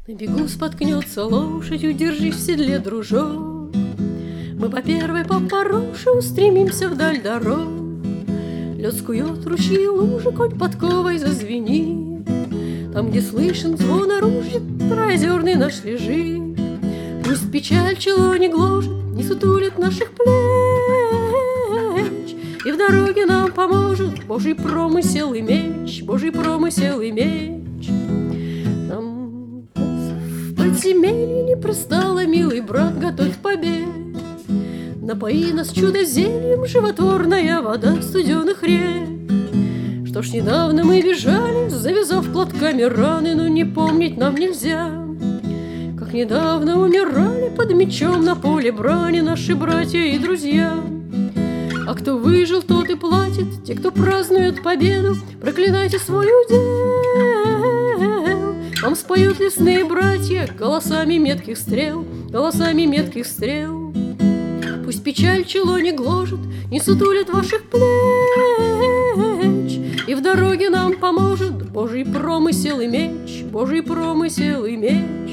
На бегу споткнется лошадь, удержись в седле, дружок. Мы по первой попороше устремимся вдаль дорог. Лед скует, ручьи и лужи, конь подковой зазвенит. Там, где слышен звон оружия, троозерный наш лежит. Пусть печаль чело не гложет, не сутулит наших плеч, и в дороге нам поможет Божий промысел и меч, Божий промысел и меч. Нам в подземелье не пристало, милый брат, готовь побед. Напои нас чудо-зельем, животворная вода студеных рек. Что ж, недавно мы бежали, завязав платками раны, но не помнить нам нельзя, как недавно умирали под мечом на поле брани наши братья и друзья. А кто выжил, тот и платит, те, кто празднует победу, проклинайте свой удел. Вам споют лесные братья голосами метких стрел, голосами метких стрел. Пусть печаль чело не гложет, не сутулит ваших плеч, и в дороге нам поможет Божий промысел и меч, Божий промысел и меч.